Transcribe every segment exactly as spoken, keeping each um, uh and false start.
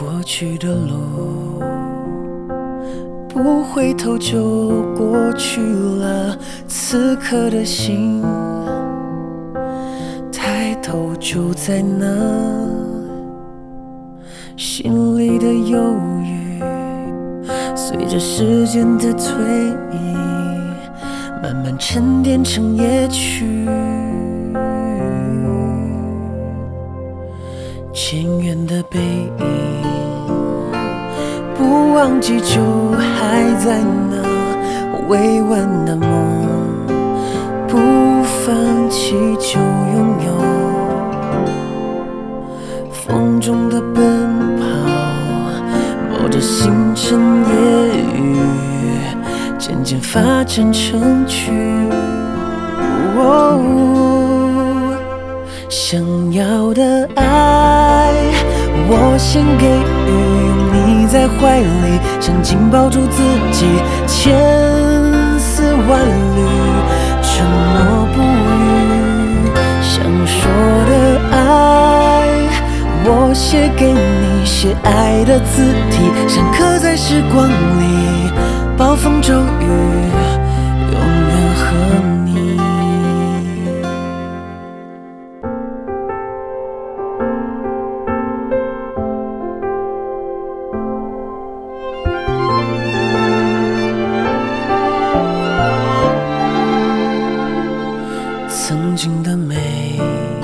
过去的路，不回头就过去了。此刻的心，抬头就在那，心里的忧郁，随着时间的推移，慢慢沉淀成夜曲。渐远的背影，不忘记就还在那，未完的梦，不放弃就拥有。风中的奔跑，冒着星辰夜雨，渐渐发展成曲。哦，想要的爱，我先给予，拥你在怀里，想紧抱住自己，千丝万缕，沉默不语。想说的爱，我写给你，写爱的字体，想刻在时光里，暴风骤雨，永远和你。曾经的美，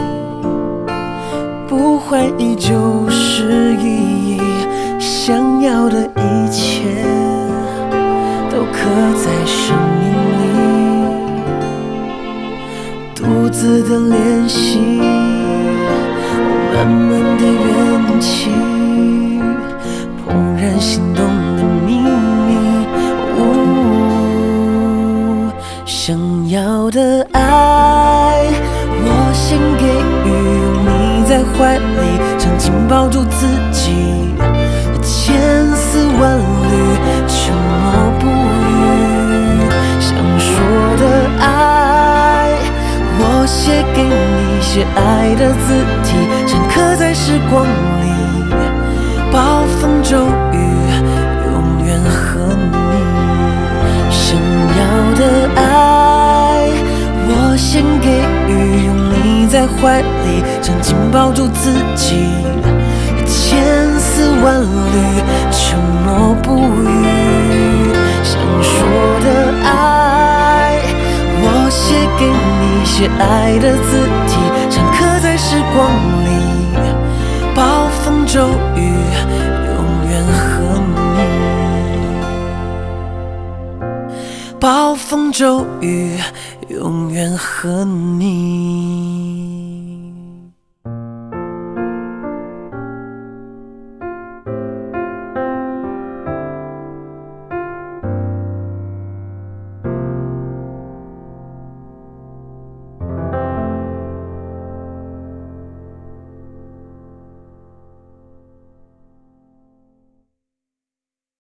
不怀疑就是意义，想要的一切都刻在生命里。独自的练习，慢慢的缘起，怦然心动的秘密。哦，想要的爱，我先给予，拥你在怀里，想紧抱住自己，千丝万缕，沉默不语。想说的爱，我写给你，写爱的字体，想刻在时光里，暴风骤雨，永远和你。想要的爱，我先给予，拥你在怀里，想紧抱住自己，千丝万缕，沉默不语。想说的爱，我写给你，写爱的字体，想刻在时光里，暴风骤雨，永远和你。暴风骤雨，永远和你。